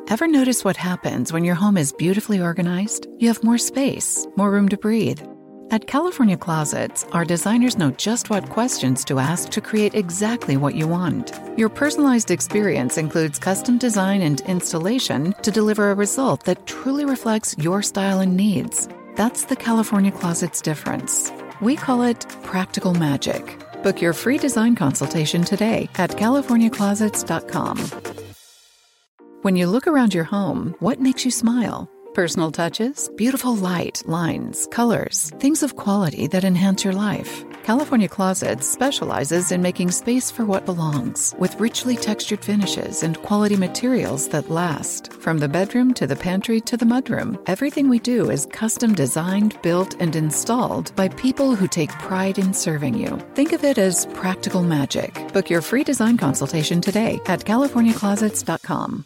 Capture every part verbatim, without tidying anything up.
Ever notice what happens when your home is beautifully organized? You have more space, more room to breathe. At California Closets, our designers know just what questions to ask to create exactly what you want. Your personalized experience includes custom design and installation to deliver a result that truly reflects your style and needs. That's the California Closets difference. We call it practical magic. Book your free design consultation today at california closets dot com. When you look around your home, what makes you smile? Personal touches, beautiful light, lines, colors, things of quality that enhance your life. California Closets specializes in making space for what belongs, with richly textured finishes and quality materials that last. From the bedroom to the pantry to the mudroom, everything we do is custom designed, built, and installed by people who take pride in serving you. Think of it as practical magic. Book your free design consultation today at california closets dot com.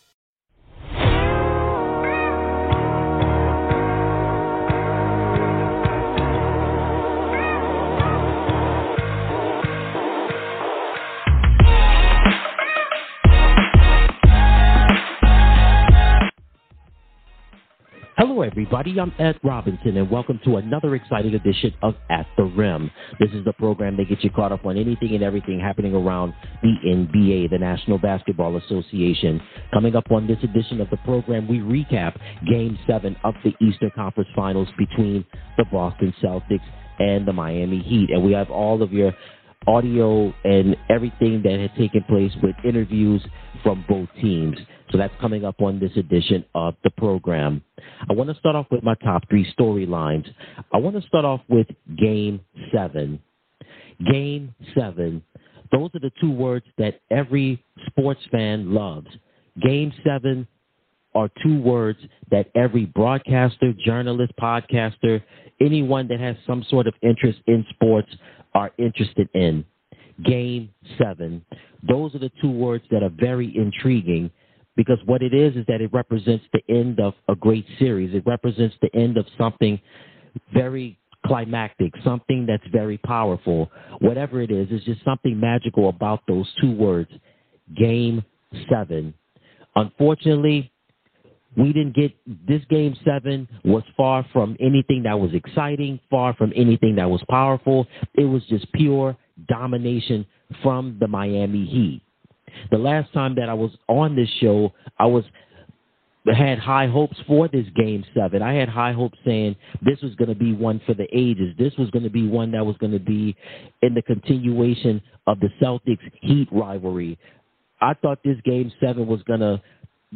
Hello, everybody. I'm Ed Robinson, and welcome to another exciting edition of At the Rim. This is the program that gets you caught up on anything and everything happening around the N B A, the National Basketball Association. Coming up on this edition of the program, we recap Game seven of the Eastern Conference Finals between the Boston Celtics and the Miami Heat. And we have all of your audio and everything that had taken place with interviews from both teams. So that's coming up on this edition of the program. I want to start off with my top three storylines. I want to start off with Game seven. Game seven. Those are the two words that every sports fan loves. Game seven are two words that every broadcaster, journalist, podcaster, anyone that has some sort of interest in sports are interested in. Game seven. Those are the two words that are very intriguing, because what it is is that it represents the end of a great series. It represents the end of something very climactic, something that's very powerful. Whatever it is, it's just something magical about those two words, Game seven. Unfortunately, we didn't get this. Game seven was far from anything that was exciting, far from anything that was powerful. It was just pure domination from the Miami Heat. The last time that I was on this show, I was had high hopes for this Game seven. I had high hopes saying this was going to be one for the ages. This was going to be one that was going to be in the continuation of the Celtics-Heat rivalry. I thought this Game seven was going to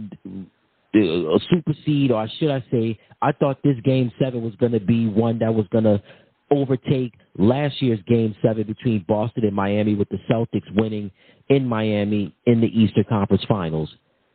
uh, supersede, or should I say, I thought this Game seven was going to be one that was going to overtake last year's Game seven between Boston and Miami, with the Celtics winning in Miami in the Eastern Conference Finals.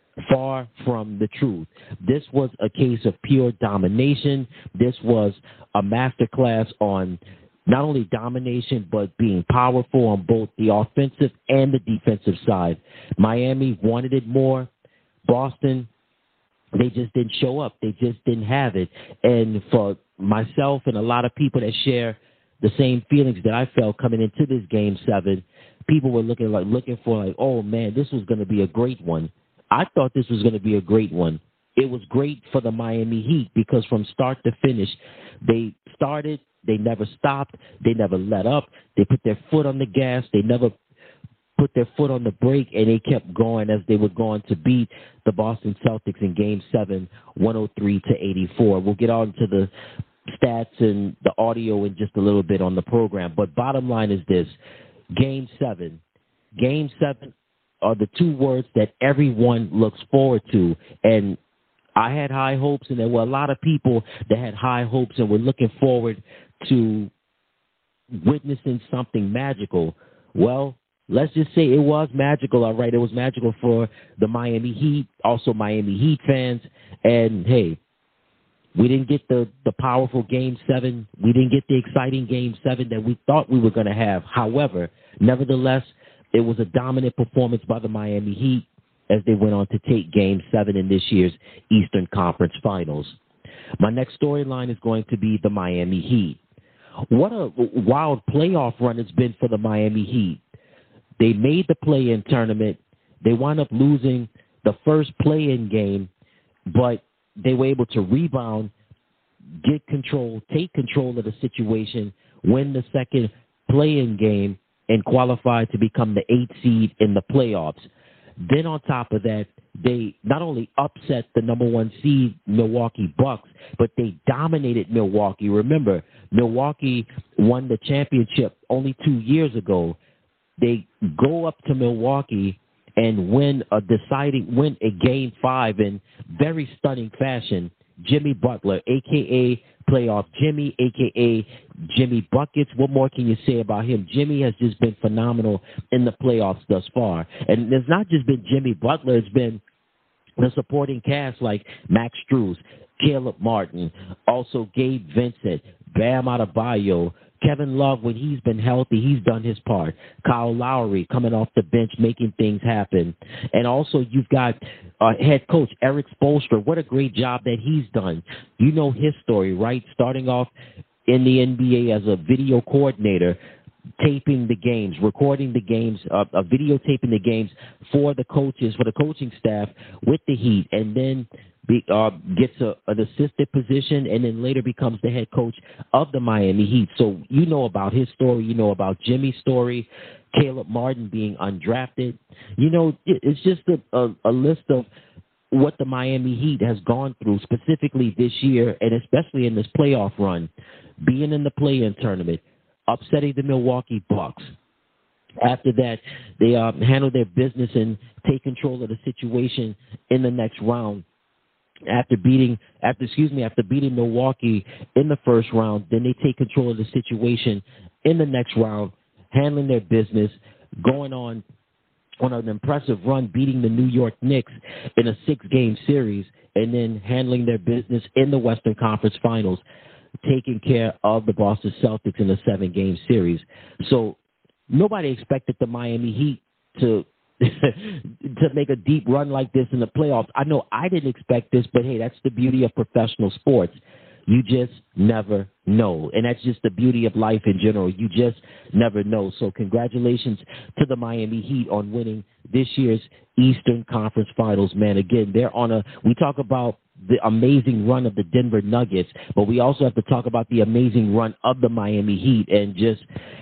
Far from the truth. This was a case of pure domination. This was a masterclass on not only domination, but being powerful on both the offensive and the defensive side. Miami wanted it more. Boston, they just didn't show up. They just didn't have it. And for myself and a lot of people that share the same feelings that I felt coming into this Game seven, people were looking like looking for like, oh man, this was going to be a great one. I thought this was going to be a great one. It was great for the Miami Heat because from start to finish, they started, they never stopped, they never let up, they put their foot on the gas, they never put their foot on the brake, and they kept going as they were going to beat the Boston Celtics in Game seven, one oh three to eighty-four. We'll get on to the stats and the audio in just a little bit on the program, but bottom line is this. Game seven. Game seven are the two words that everyone looks forward to. And I had high hopes, and there were a lot of people that had high hopes and were looking forward to witnessing something magical. Well, let's just say it was magical, all right. It was magical for the Miami Heat, also Miami Heat fans. And, hey, we didn't get the, the powerful Game seven. We didn't get the exciting Game seven that we thought we were going to have. However, nevertheless, it was a dominant performance by the Miami Heat as they went on to take Game seven in this year's Eastern Conference Finals. My next storyline is going to be the Miami Heat. What a wild playoff run it's been for the Miami Heat. They made the play-in tournament. They wound up losing the first play-in game but they were able to rebound, get control, take control of the situation, win the second play-in game, and qualify to become the eighth seed in the playoffs. Then on top of that, they not only upset the number one seed Milwaukee Bucks, but they dominated Milwaukee. Remember, Milwaukee won the championship only two years ago. They go up to Milwaukee and win a deciding, win a game five in very stunning fashion. Jimmy Butler, a k a. Playoff Jimmy, a k a. Jimmy Buckets. What more can you say about him? Jimmy has just been phenomenal in the playoffs thus far. And it's not just been Jimmy Butler. It's been the supporting cast like Max Strus, Caleb Martin, also Gabe Vincent, Bam Adebayo, Kevin Love. When he's been healthy, he's done his part. Kyle Lowry coming off the bench, making things happen. And also you've got uh, head coach Erik Spoelstra. What a great job that he's done. You know his story, right? Starting off in the N B A as a video coordinator, taping the games, recording the games, uh, uh, videotaping the games for the coaches, for the coaching staff with the Heat, and then be, uh, gets a, an assistant position, and then later becomes the head coach of the Miami Heat. So you know about his story. You know about Jimmy's story, Caleb Martin being undrafted. You know, it, it's just a, a, a list of what the Miami Heat has gone through specifically this year, and especially in this playoff run, being in the play-in tournament, upsetting the Milwaukee Bucks. After that, they uh, handle their business and take control of the situation in the next round. After beating, after excuse me, after beating Milwaukee in the first round, then they take control of the situation in the next round, handling their business, going on on an impressive run, beating the New York Knicks in a six-game series, and then handling their business in the Western Conference Finals, taking care of the Boston Celtics in a seven-game series. So nobody expected the Miami Heat to to make a deep run like this in the playoffs. I know I didn't expect this, but hey, that's the beauty of professional sports. You just never know. And that's just the beauty of life in general. You just never know. So congratulations to the Miami Heat on winning this year's Eastern Conference Finals, man. Again, they're on a, we talk about the amazing run of the Denver Nuggets, but we also have to talk about the amazing run of the Miami Heat. And just,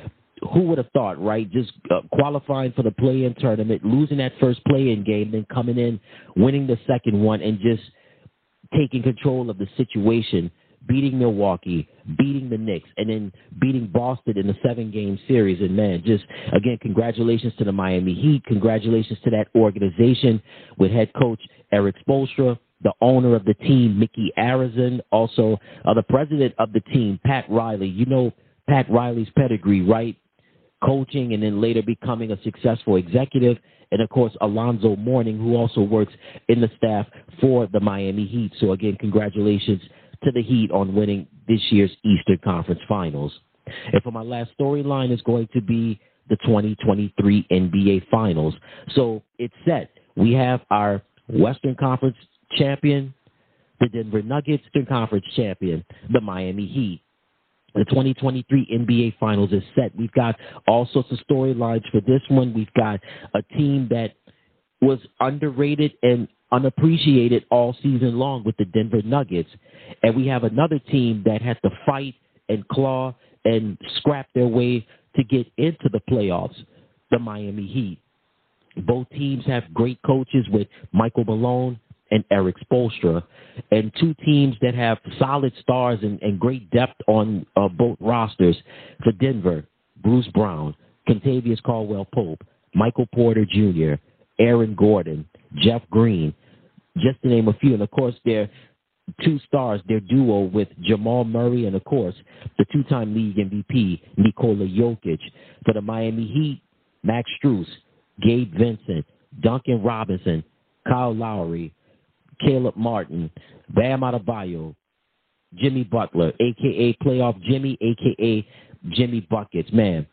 who would have thought, right? Just uh, qualifying for the play-in tournament, losing that first play-in game, then coming in, winning the second one, and just taking control of the situation, beating Milwaukee, beating the Knicks, and then beating Boston in the seven-game series. And, man, just, again, congratulations to the Miami Heat. Congratulations to that organization with head coach Erik Spoelstra, the owner of the team, Mickey Arison, also uh, the president of the team, Pat Riley. You know Pat Riley's pedigree, right? Coaching and then later becoming a successful executive. And, of course, Alonzo Mourning, who also works in the staff for the Miami Heat. So, again, congratulations to the Heat on winning this year's Eastern Conference Finals. And for my last storyline is going to be the twenty twenty-three N B A Finals. So it's set. We have our Western Conference champion, the Denver Nuggets, Eastern Conference champion, the Miami Heat. The twenty twenty-three N B A Finals is set. We've got all sorts of storylines for this one. We've got a team that was underrated and unappreciated all season long with the Denver Nuggets. And we have another team that had to fight and claw and scrap their way to get into the playoffs, the Miami Heat. Both teams have great coaches with Michael Malone and Erik Spoelstra, and two teams that have solid stars and, and great depth on uh, both rosters. For Denver, Bruce Brown, Kentavious Caldwell-Pope, Michael Porter Junior, Aaron Gordon, Jeff Green, just to name a few. And, of course, their two stars, their duo with Jamal Murray and, of course, the two-time league M V P, Nikola Jokic. For the Miami Heat, Max Strus, Gabe Vincent, Duncan Robinson, Kyle Lowry, Caleb Martin, Bam Adebayo, Jimmy Butler, a k a. Playoff Jimmy, a k a. Jimmy Buckets. Man,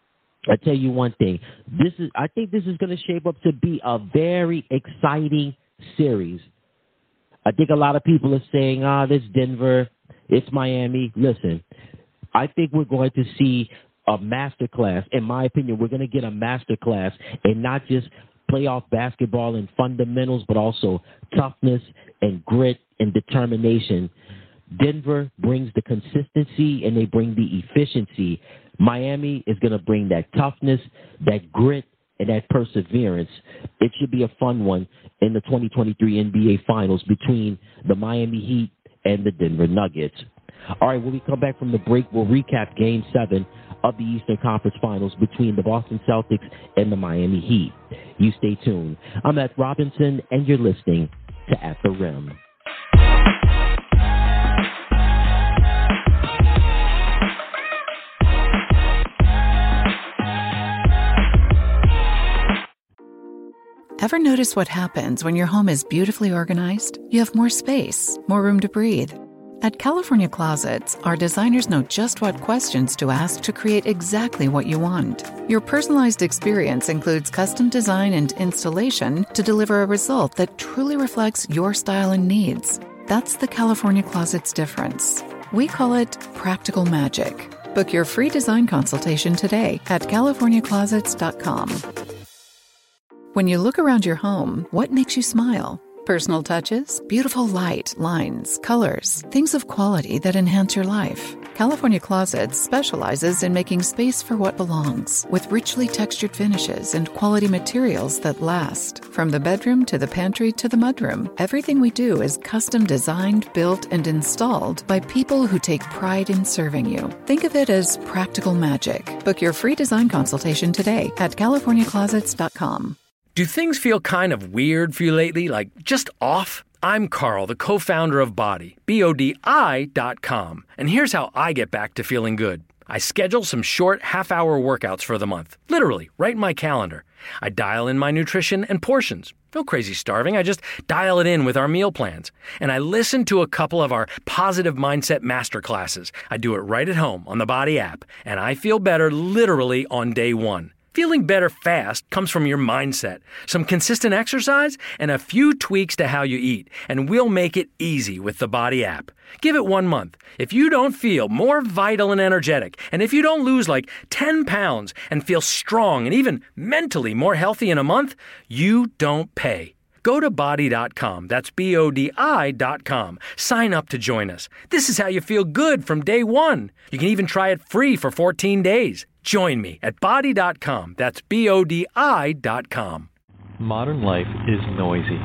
I tell you one thing. This is. I think this is going to shape up to be a very exciting series. I think a lot of people are saying, ah, this Denver, it's Miami. Listen, I think we're going to see a masterclass. In my opinion, we're going to get a masterclass and not just playoff basketball and fundamentals, but also toughness and grit and determination. Denver brings the consistency and they bring the efficiency. Miami is going to bring that toughness, that grit, and that perseverance. It should be a fun one in the twenty twenty-three N B A Finals between the Miami Heat and the Denver Nuggets. All right, when we come back from the break, we'll recap Game seven of the Eastern Conference Finals between the Boston Celtics and the Miami Heat. You stay tuned. I'm Matt Robinson, and you're listening to At the Rim. Ever notice what happens when your home is beautifully organized? You have more space, more room to breathe. At California Closets, our designers know just what questions to ask to create exactly what you want. Your personalized experience includes custom design and installation to deliver a result that truly reflects your style and needs. That's the California Closets difference. We call it practical magic. Book your free design consultation today at california closets dot com. When you look around your home, what makes you smile? Personal touches, beautiful light, lines, colors, things of quality that enhance your life. California Closets specializes in making space for what belongs, with richly textured finishes and quality materials that last. From the bedroom to the pantry to the mudroom, everything we do is custom designed, built, and installed by people who take pride in serving you. Think of it as practical magic. Book your free design consultation today at california closets dot com. Do things feel kind of weird for you lately, like just off? I'm Carl, the co-founder of Body, B O D I dot com. And here's how I get back to feeling good. I schedule some short half-hour workouts for the month, literally, right in my calendar. I dial in my nutrition and portions. No crazy starving, I just dial it in with our meal plans. And I listen to a couple of our positive mindset masterclasses. I do it right at home on the Body app, and I feel better literally on day one. Feeling better fast comes from your mindset, some consistent exercise, and a few tweaks to how you eat, and we'll make it easy with the Body app. Give it one month. If you don't feel more vital and energetic, and if you don't lose like ten pounds and feel strong and even mentally more healthy in a month, you don't pay. Go to body dot com. That's B O D I dot com. Sign up to join us. This is how you feel good from day one. You can even try it free for fourteen days. Join me at body dot com. That's B O D I dot com. Modern life is noisy.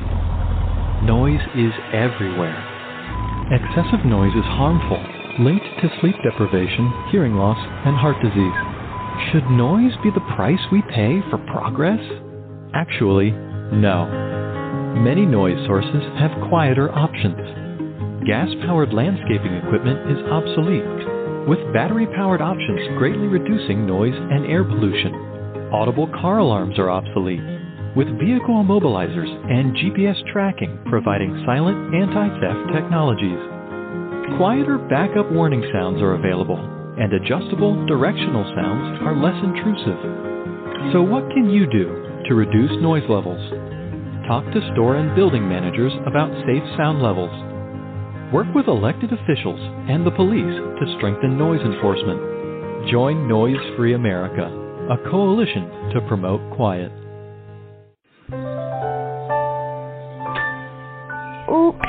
Noise is everywhere. Excessive noise is harmful, linked to sleep deprivation, hearing loss, and heart disease. Should noise be the price we pay for progress? Actually, no. Many noise sources have quieter options. Gas-powered landscaping equipment is obsolete, with battery-powered options greatly reducing noise and air pollution. Audible car alarms are obsolete, with vehicle immobilizers and G P S tracking providing silent anti-theft technologies. Quieter backup warning sounds are available, and adjustable directional sounds are less intrusive. So what can you do to reduce noise levels? Talk to store and building managers about safe sound levels. Work with elected officials and the police to strengthen noise enforcement. Join Noise Free America, a coalition to promote quiet. Oops.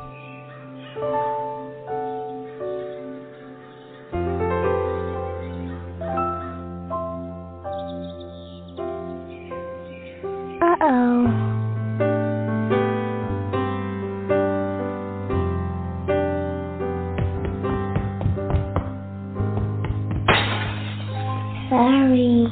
Uh-oh. Sorry.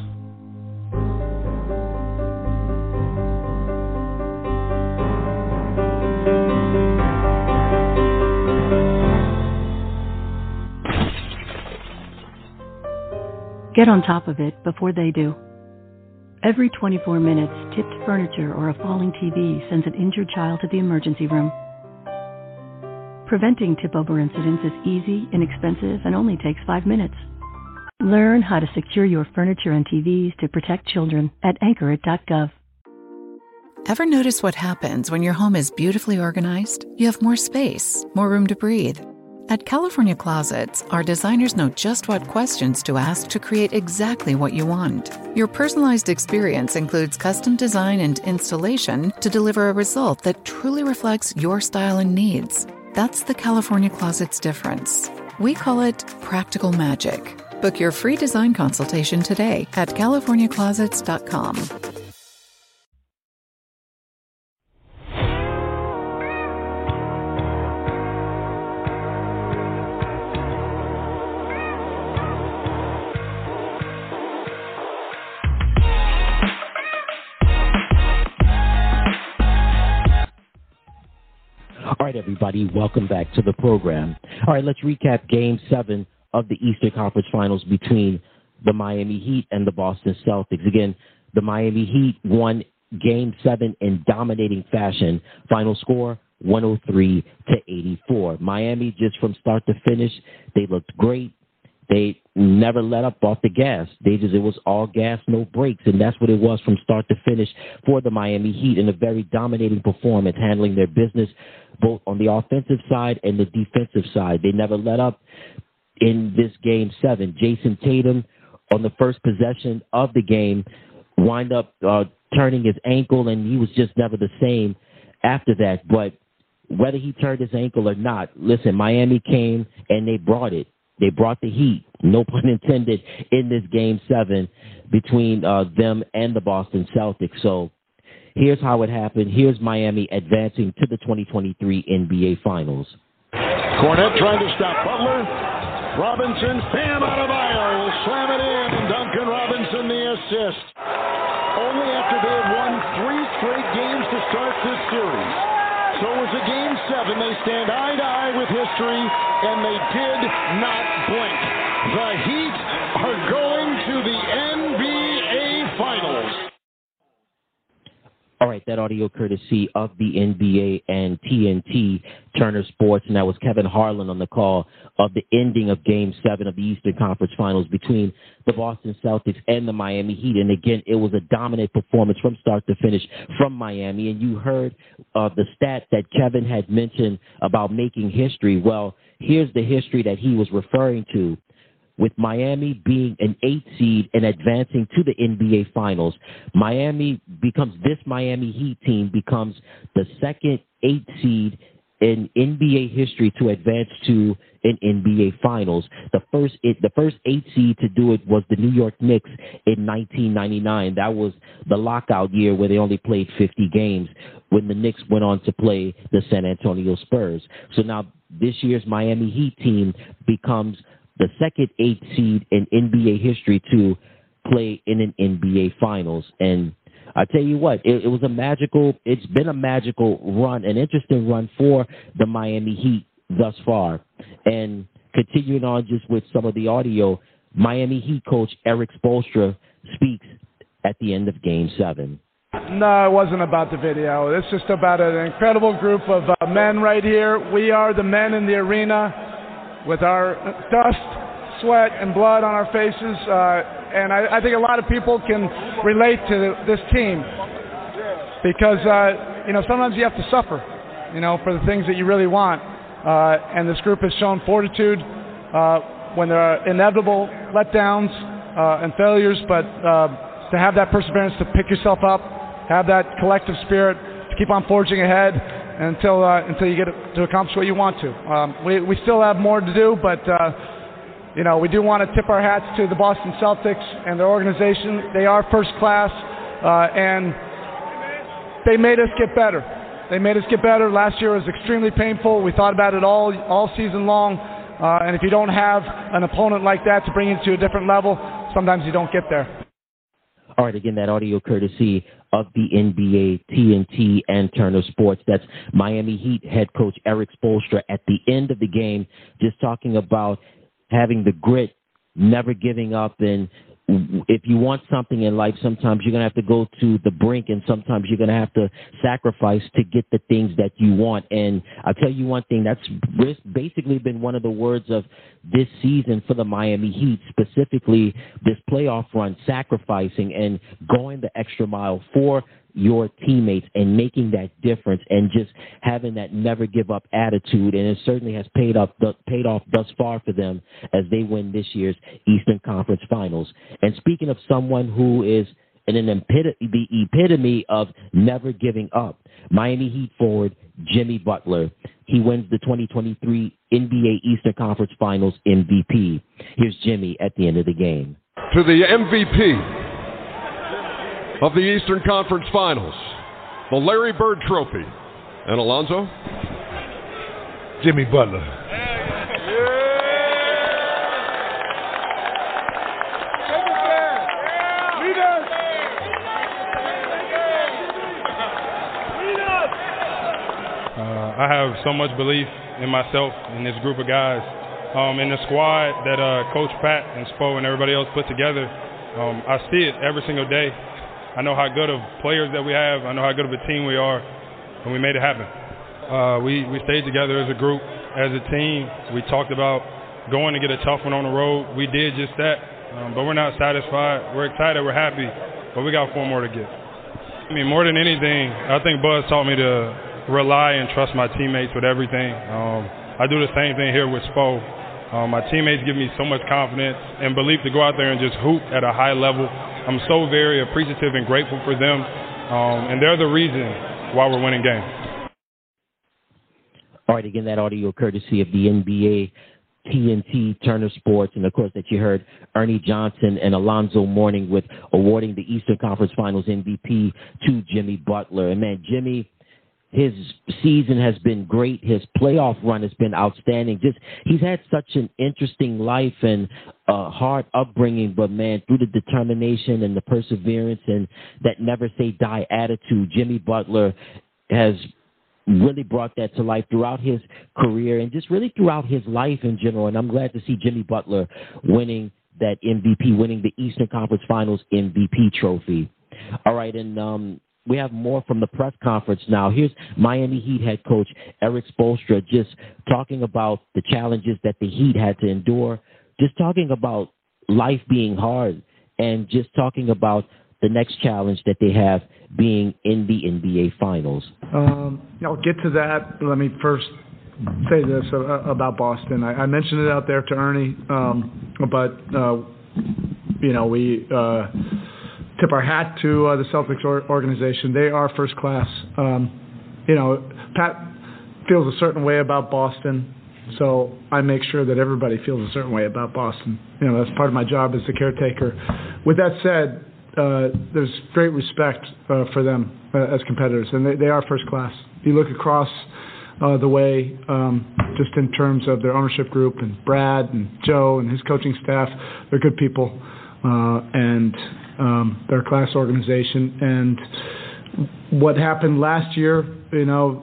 Get on top of it before they do. Every twenty-four minutes, tipped furniture or a falling T V sends an injured child to the emergency room. Preventing tip-over incidents is easy, inexpensive, and only takes five minutes. Learn how to secure your furniture and T Vs to protect children at anchor it dot gov. Ever notice what happens when your home is beautifully organized? You have more space, more room to breathe. At California Closets, our designers know just what questions to ask to create exactly what you want. Your personalized experience includes custom design and installation to deliver a result that truly reflects your style and needs. That's the California Closets difference. We call it practical magic. Book your free design consultation today at california closets dot com. All right, everybody, welcome back to the program. All right, let's recap Game seven of the Eastern Conference Finals between the Miami Heat and the Boston Celtics. Again, the Miami Heat won Game seven in dominating fashion. Final score, one oh three to eighty-four. Miami, just from start to finish, they looked great. They never let up off the gas. They just, it was all gas, no brakes, and that's what it was from start to finish for the Miami Heat in a very dominating performance, handling their business both on the offensive side and the defensive side. They never let up in this Game seven. Jason Tatum, on the first possession of the game, wind up uh, turning his ankle, and he was just never the same after that. But whether he turned his ankle or not, listen, Miami came and they brought it. They brought the heat, no pun intended, in this Game seven between uh, them and the Boston Celtics. So here's how it happened. Here's Miami advancing to the twenty twenty-three N B A Finals. Cornette trying to stop Butler. Robinson, Bam Adebayo will slam it in, and Duncan Robinson the assist. Only after they had won three straight games to start this series. So it was a Game seven. They stand eye to eye with history, and they did not blink. The Heat are going to the N B A Finals. All right, that audio courtesy of the N B A and T N T, Turner Sports, and that was Kevin Harlan on the call of the ending of Game seven of the Eastern Conference Finals between the Boston Celtics and the Miami Heat. And again, it was a dominant performance from start to finish from Miami. And you heard uh, the stat that Kevin had mentioned about making history. Well, here's the history that he was referring to. With Miami being an eight seed and advancing to the N B A Finals, Miami becomes, this Miami Heat team becomes the second eight seed in N B A history to advance to an N B A Finals. The first it, the first eight seed to do it was the New York Knicks in nineteen ninety-nine. That was the lockout year where they only played fifty games when the Knicks went on to play the San Antonio Spurs. So now this year's Miami Heat team becomes the second eight seed in N B A history to play in an N B A Finals. And I tell you what, it, it was a magical, it's been a magical run, an interesting run for the Miami Heat thus far. And continuing on just with some of the audio, Miami Heat coach Erik Spoelstra speaks at the end of Game seven. No, it wasn't about the video. It's just about an incredible group of uh, men right here. We are the men in the arena, with our dust, sweat, and blood on our faces, uh, and I, I think a lot of people can relate to this team because, uh, you know, sometimes you have to suffer, you know, for the things that you really want, uh, and this group has shown fortitude uh, when there are inevitable letdowns uh, and failures, but uh, to have that perseverance to pick yourself up, have that collective spirit to keep on forging ahead, until uh, until you get to accomplish what you want to. Um, we we still have more to do, but uh, you know, we do want to tip our hats to the Boston Celtics and their organization. They are first class, uh, and they made us get better. They made us get better. Last year was extremely painful. We thought about it all all season long, uh, and if you don't have an opponent like that to bring you to a different level, sometimes you don't get there. All right, again, that audio courtesy of the N B A, T N T, and Turner Sports. That's Miami Heat head coach Erik Spoelstra at the end of the game, just talking about having the grit, never giving up, and if you want something in life, sometimes you're going to have to go to the brink, and sometimes you're going to have to sacrifice to get the things that you want. And I'll tell you one thing, that's basically been one of the words of this season for the Miami Heat, specifically this playoff run, sacrificing and going the extra mile for your teammates and making that difference and just having that never give up attitude. And it certainly has paid up, paid off thus far for them as they win this year's Eastern Conference Finals. And speaking of someone who is an, an epit- the epitome of never giving up, Miami Heat forward Jimmy Butler. He wins the twenty twenty-three N B A Eastern Conference Finals M V P. Here's Jimmy at the end of the game. To the M V P of the Eastern Conference Finals, the Larry Bird Trophy. And Alonzo? Jimmy Butler. Uh, I have so much belief in myself and this group of guys, um, in the squad that uh, Coach Pat and Spo and everybody else put together. Um, I see it every single day. I know how good of players that we have. I know how good of a team we are, and we made it happen. Uh, we, we stayed together as a group, as a team. We talked about going to get a tough one on the road. We did just that, um, but we're not satisfied. We're excited. We're happy, but we got four more to get. I mean, more than anything, I think Buzz taught me to rely and trust my teammates with everything. Um, I do the same thing here with Spo. Um, my teammates give me so much confidence and belief to go out there and just hoop at a high level. I'm so very appreciative and grateful for them, um, and they're the reason why we're winning games. All right, again, that audio courtesy of the N B A, T N T, Turner Sports, and, of course, that you heard Ernie Johnson and Alonzo Mourning with awarding the Eastern Conference Finals M V P to Jimmy Butler. And, man, Jimmy, his season has been great. His playoff run has been outstanding. Just he's had such an interesting life and uh, hard upbringing, but, man, through the determination and the perseverance and that never-say-die attitude, Jimmy Butler has really brought that to life throughout his career and just really throughout his life in general. And I'm glad to see Jimmy Butler winning that M V P, winning the Eastern Conference Finals M V P trophy. All right, and um, we have more from the press conference now. Here's Miami Heat head coach Erik Spoelstra just talking about the challenges that the Heat had to endure, just talking about life being hard, and just talking about the next challenge that they have being in the N B A Finals. Um, I'll get to that. Let me first say this about Boston. I, I mentioned it out there to Ernie, um, but, uh, you know, we uh, tip our hat to uh, the Celtics or- organization. They are first class. Um, you know, Pat feels a certain way about Boston, so I make sure that everybody feels a certain way about Boston. You know, that's part of my job as the caretaker. With that said, Uh, there's great respect uh, for them uh, as competitors, and they, they are first class. You look across uh, the way, um, just in terms of their ownership group, and Brad and Joe and his coaching staff, they're good people, uh, and um, they're a class organization. And what happened last year, you know,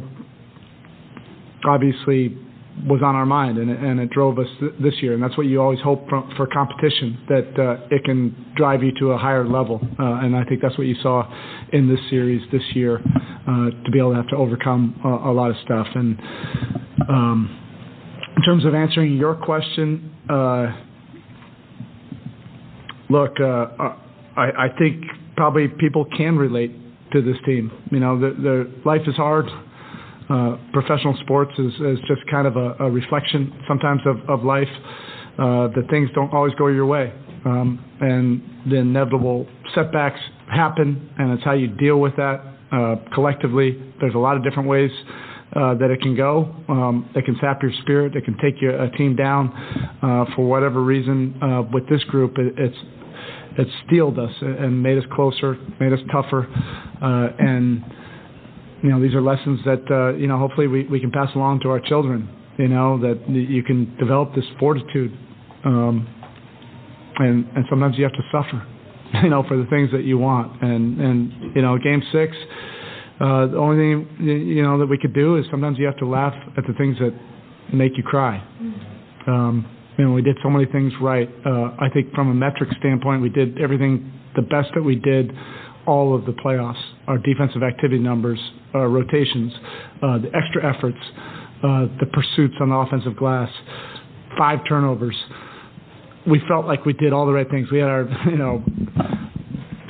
uh, obviously was on our mind, and, and it drove us th- this year. And that's what you always hope for, for competition, that uh, it can drive you to a higher level. Uh, and I think that's what you saw in this series this year, uh, to be able to have to overcome a, a lot of stuff. And um, in terms of answering your question, uh, look, uh, I, I think probably people can relate to this team. You know, the, the life is hard. Uh, professional sports is, is just kind of a, a reflection sometimes of, of life. Uh, that things don't always go your way. Um, and the inevitable setbacks happen, and it's how you deal with that uh, collectively. There's a lot of different ways uh, that it can go. Um, it can sap your spirit. It can take your, a team down uh, for whatever reason. Uh, with this group, it, it's it's steeled us and made us closer, made us tougher, uh, and you know, these are lessons that, uh, you know, hopefully we, we can pass along to our children, you know, that you can develop this fortitude. Um, and, and sometimes you have to suffer, you know, for the things that you want. And, and you know, game six, uh, the only thing, you know, that we could do is sometimes you have to laugh at the things that make you cry. Um, you know, we did so many things right. Uh, I think from a metric standpoint, we did everything the best that we did all of the playoffs. Our defensive activity numbers, uh, rotations, uh, the extra efforts, uh, the pursuits on the offensive glass, five turnovers. We felt like we did all the right things. We had our, you know,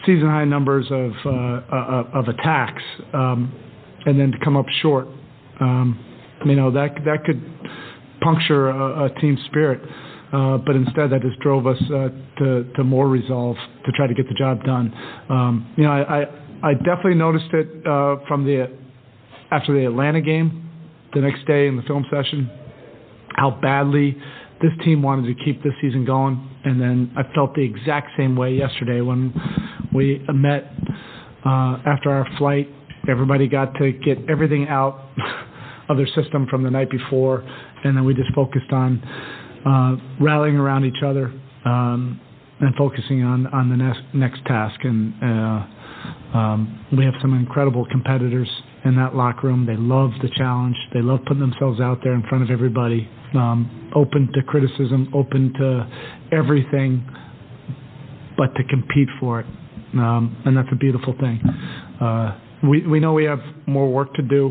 season high numbers of uh, uh, of attacks, um, and then to come up short, um, you know, that that could puncture a, a team spirit. Uh, but instead, that just drove us uh, to to more resolve to try to get the job done. Um, you know, I, I I definitely noticed it uh, from the after the Atlanta game, the next day in the film session, how badly this team wanted to keep this season going. And then I felt the exact same way yesterday when we met uh, after our flight. Everybody got to get everything out of their system from the night before, and then we just focused on uh, rallying around each other um, and focusing on, on the next, next task. And uh, um, we have some incredible competitors in that locker room. They love the challenge. They love putting themselves out there in front of everybody, um, open to criticism, open to everything, but to compete for it. Um, and that's a beautiful thing. Uh, we, we know we have more work to do,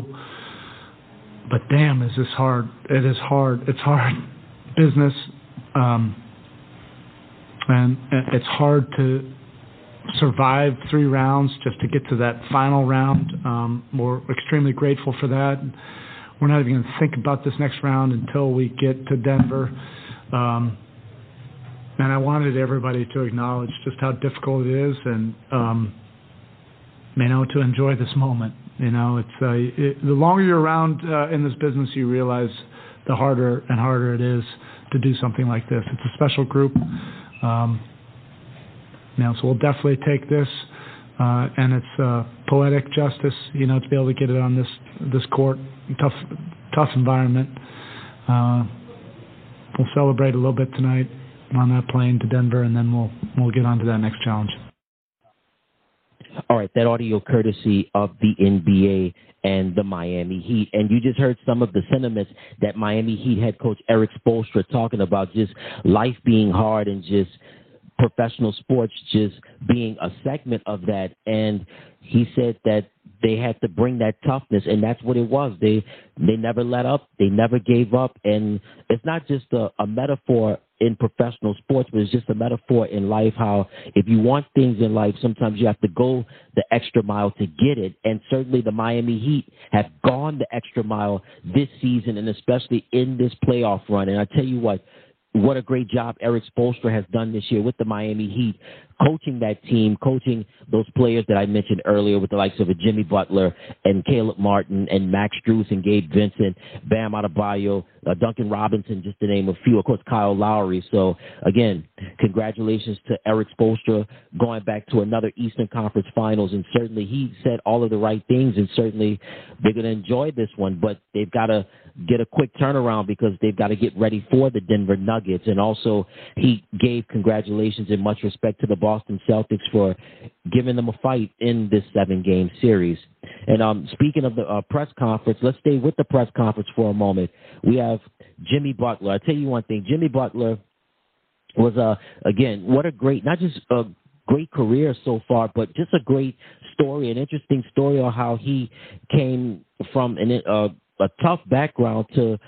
but damn, is this hard. It is hard. It's hard business. Um, and it's hard to survive three rounds just to get to that final round. Um, we're extremely grateful for that. We're not even going to think about this next round until we get to Denver. Um, and I wanted everybody to acknowledge just how difficult it is, and um, you know, to enjoy this moment. You know, it's uh, it, the longer you're around uh, in this business, you realize the harder and harder it is to do something like this. It's a special group. Um, you know, so we'll definitely take this, uh, and it's uh, poetic justice, you know, to be able to get it on this this court, tough tough environment. Uh, we'll celebrate a little bit tonight on that plane to Denver, and then we'll we'll get on to that next challenge. All right, that audio courtesy of the N B A and the Miami Heat. And you just heard some of the sentiments that Miami Heat head coach Erik Spoelstra talking about, just life being hard and just professional sports just being a segment of that. And he said that they had to bring that toughness, and that's what it was. They they never let up. They never gave up. And it's not just a, a metaphor in professional sports, but it's just a metaphor in life, how if you want things in life, sometimes you have to go the extra mile to get it. And certainly the Miami Heat have gone the extra mile this season, and especially in this playoff run. And I tell you what, what a great job Erik Spoelstra has done this year with the Miami Heat, coaching that team, coaching those players that I mentioned earlier with the likes of a Jimmy Butler and Caleb Martin and Max Strus and Gabe Vincent, Bam Adebayo, uh, Duncan Robinson, just to name a few. Of course, Kyle Lowry. So, again, congratulations to Erik Spoelstra going back to another Eastern Conference Finals. And certainly he said all of the right things, and certainly they're going to enjoy this one. But they've got to get a quick turnaround because they've got to get ready for the Denver Nuggets. And also he gave congratulations and much respect to the Boston Celtics for giving them a fight in this seven-game series. And um, speaking of the uh, press conference, let's stay with the press conference for a moment. We have Jimmy Butler. I'll tell you one thing. Jimmy Butler was, uh, again, what a great, not just a great career so far, but just a great story, an interesting story on how he came from an, uh, a tough background to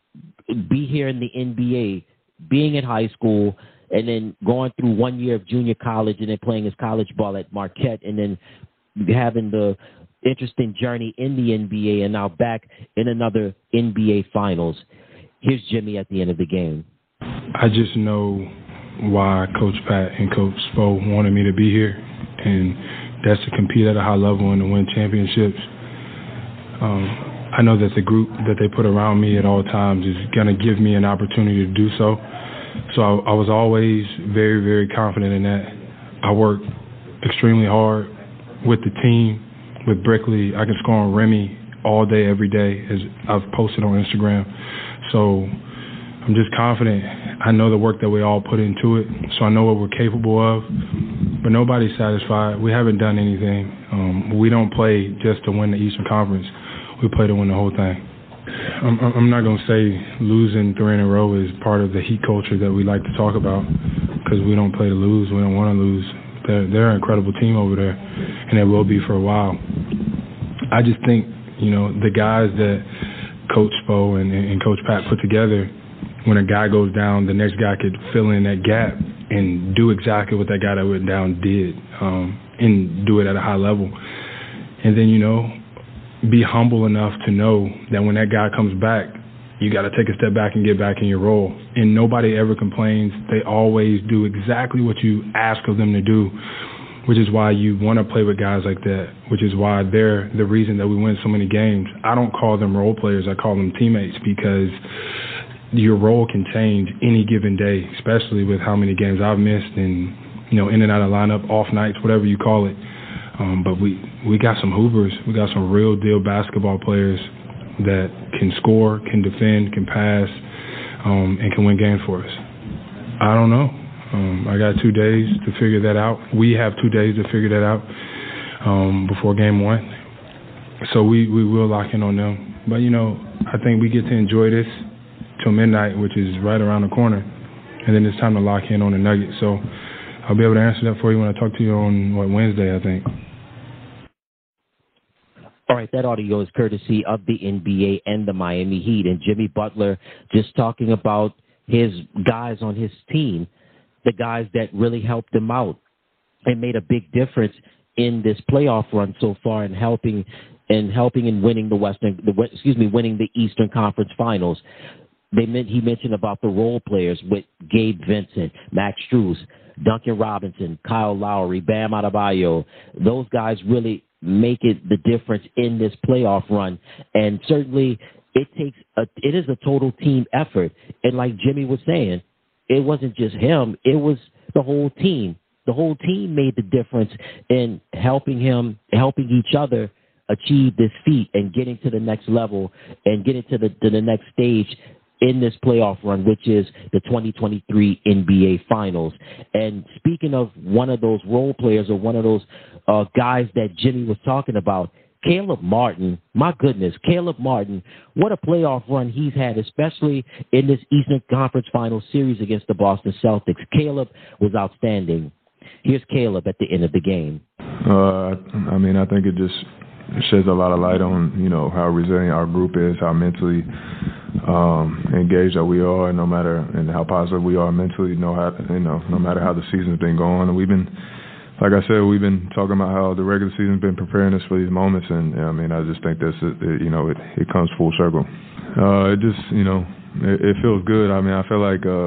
be here in the N B A, being in high school, and then going through one year of junior college and then playing his college ball at Marquette, and then having the interesting journey in the N B A, and now back in another N B A Finals. Here's Jimmy at the end of the game. I just know why Coach Pat and Coach Spo wanted me to be here, and that's to compete at a high level and to win championships. Um, I know that the group that they put around me at all times is going to give me an opportunity to do so. So I, I was always very, very confident in that. I worked extremely hard with the team, with Brickley. I can score on Remy all day, every day, as I've posted on Instagram. So I'm just confident. I know the work that we all put into it, so I know what we're capable of. But nobody's satisfied. We haven't done anything. Um, we don't play just to win the Eastern Conference. We play to win the whole thing. I'm, I'm not going to say losing three in a row is part of the Heat culture that we like to talk about, because we don't play to lose. We don't want to lose. They're, they're an incredible team over there, and they will be for a while. I just think, you know, the guys that Coach Spo and, and Coach Pat put together, when a guy goes down, the next guy could fill in that gap and do exactly what that guy that went down did. Um, and do it at a high level. And then, you know, be humble enough to know that when that guy comes back, you got to take a step back and get back in your role. And nobody ever complains. They always do exactly what you ask of them to do, which is why you want to play with guys like that, which is why they're the reason that we win so many games. I don't call them role players. I call them teammates, because your role can change any given day, especially with how many games I've missed and, you know, in and out of lineup, off nights, whatever you call it. Um, but we, we got some hoopers. We got some real deal basketball players that can score, can defend, can pass, um, and can win games for us. I don't know. Um, I got two days to figure that out. We have two days to figure that out um, before game one. So we, we will lock in on them. But, you know, I think we get to enjoy this till midnight, which is right around the corner. And then it's time to lock in on the Nuggets. So I'll be able to answer that for you when I talk to you on, what, Wednesday, I think. All right, that audio is courtesy of the N B A and the Miami Heat. And Jimmy Butler just talking about his guys on his team, the guys that really helped him out and made a big difference in this playoff run so far, and helping and helping in winning the Western, the, excuse me, winning the Eastern Conference Finals. They meant he mentioned about the role players with Gabe Vincent, Max Strus, Duncan Robinson, Kyle Lowry, Bam Adebayo. Those guys really make it the difference in this playoff run, and certainly it takes a, it is a total team effort. And like Jimmy was saying, it wasn't just him; it was the whole team. The whole team made the difference in helping him, helping each other achieve this feat and getting to the next level and getting to the to the next stage in this playoff run, which is the twenty twenty-three N B A Finals. And speaking of one of those role players, or one of those uh, guys that Jimmy was talking about, Caleb Martin, my goodness, Caleb Martin, what a playoff run he's had, especially in this Eastern Conference Finals series against the Boston Celtics. Caleb was outstanding. Here's Caleb at the end of the game. Uh, I mean, I think it just sheds a lot of light on, you know, how resilient our group is, how mentally um, engaged that we are, no matter, and how positive we are mentally, no, how, you know, no matter how the season's been going. And we've been, like I said, we've been talking about how the regular season's been preparing us for these moments, and I mean, I just think that's, it, you know, it, it comes full circle. Uh, it just, you know, it, it feels good. I mean, I feel like, uh,